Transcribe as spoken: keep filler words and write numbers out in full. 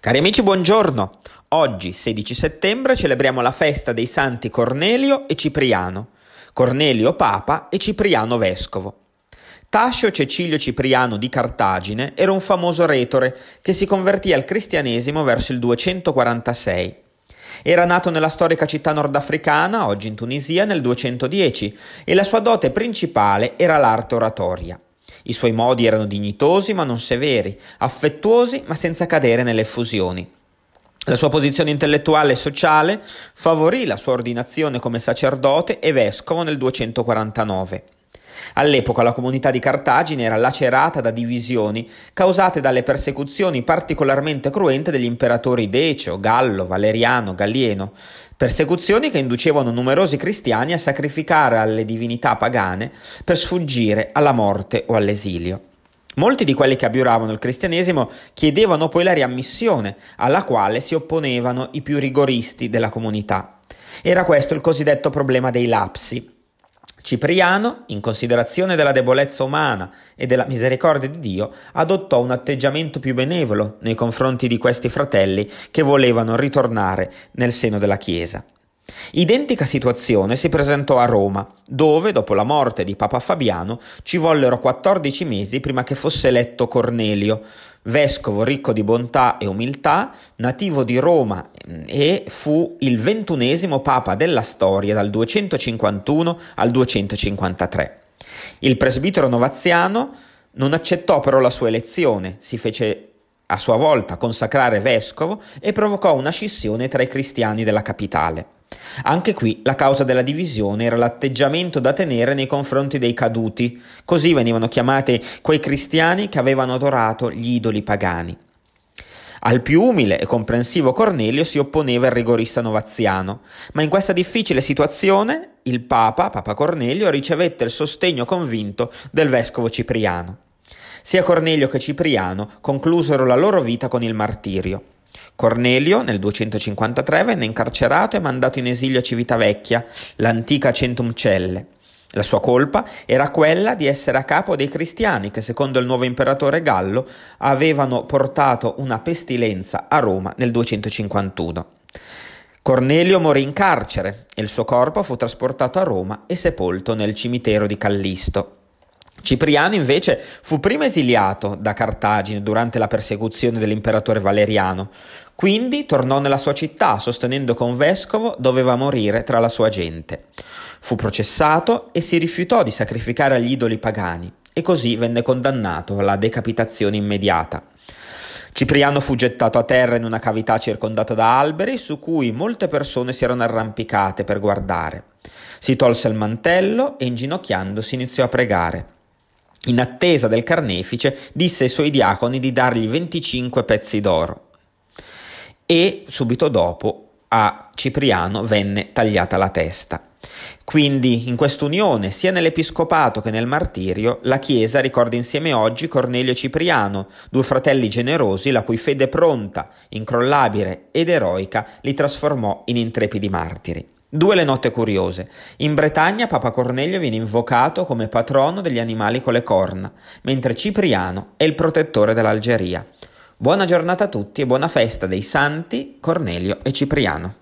Cari amici, buongiorno! Oggi, sedici settembre, celebriamo la festa dei santi Cornelio e Cipriano, Cornelio Papa e Cipriano Vescovo. Tascio Cecilio Cipriano di Cartagine era un famoso retore che si convertì al cristianesimo verso il duecentoquarantasei. Era nato nella storica città nordafricana, oggi in Tunisia, nel duecentodieci, e la sua dote principale era l'arte oratoria. I suoi modi erano dignitosi ma non severi, affettuosi ma senza cadere nelle effusioni. La sua posizione intellettuale e sociale favorì la sua ordinazione come sacerdote e vescovo nel duecentoquarantanove. All'epoca la comunità di Cartagine era lacerata da divisioni causate dalle persecuzioni particolarmente cruente degli imperatori Decio, Gallo, Valeriano, Gallieno, persecuzioni che inducevano numerosi cristiani a sacrificare alle divinità pagane per sfuggire alla morte o all'esilio. Molti di quelli che abiuravano il cristianesimo chiedevano poi la riammissione, alla quale si opponevano i più rigoristi della comunità. Era questo il cosiddetto problema dei lapsi. Cipriano, in considerazione della debolezza umana e della misericordia di Dio, adottò un atteggiamento più benevolo nei confronti di questi fratelli che volevano ritornare nel seno della Chiesa. Identica situazione si presentò a Roma, dove, dopo la morte di Papa Fabiano, ci vollero quattordici mesi prima che fosse eletto Cornelio, vescovo ricco di bontà e umiltà, nativo di Roma, e fu il ventunesimo papa della storia dal duecentocinquantuno al duecentocinquantatré. Il presbitero novaziano non accettò però la sua elezione, si fece a sua volta consacrare vescovo e provocò una scissione tra i cristiani della capitale. Anche qui la causa della divisione era l'atteggiamento da tenere nei confronti dei caduti, così venivano chiamati quei cristiani che avevano adorato gli idoli pagani. Al più umile e comprensivo Cornelio si opponeva il rigorista novaziano, ma in questa difficile situazione il Papa, Papa Cornelio, ricevette il sostegno convinto del vescovo Cipriano. Sia Cornelio che Cipriano conclusero la loro vita con il martirio. Cornelio nel duecentocinquantatré venne incarcerato e mandato in esilio a Civitavecchia, l'antica Centum Celle. La sua colpa era quella di essere a capo dei cristiani che, secondo il nuovo imperatore Gallo, avevano portato una pestilenza a Roma nel duecentocinquantuno. Cornelio morì in carcere e il suo corpo fu trasportato a Roma e sepolto nel cimitero di Callisto. Cipriano invece fu prima esiliato da Cartagine durante la persecuzione dell'imperatore Valeriano, quindi tornò nella sua città sostenendo che un vescovo doveva morire tra la sua gente. Fu processato e si rifiutò di sacrificare agli idoli pagani e così venne condannato alla decapitazione immediata. Cipriano fu gettato a terra in una cavità circondata da alberi su cui molte persone si erano arrampicate per guardare. Si tolse il mantello e inginocchiandosi iniziò a pregare. In attesa del carnefice disse ai suoi diaconi di dargli venticinque pezzi d'oro e subito dopo a Cipriano venne tagliata la testa. Quindi in quest'unione sia nell'episcopato che nel martirio la Chiesa ricorda insieme oggi Cornelio e Cipriano, due fratelli generosi la cui fede pronta, incrollabile ed eroica li trasformò in intrepidi martiri. Due le note curiose. In Bretagna Papa Cornelio viene invocato come patrono degli animali con le corna, mentre Cipriano è il protettore dell'Algeria. Buona giornata a tutti e buona festa dei santi Cornelio e Cipriano.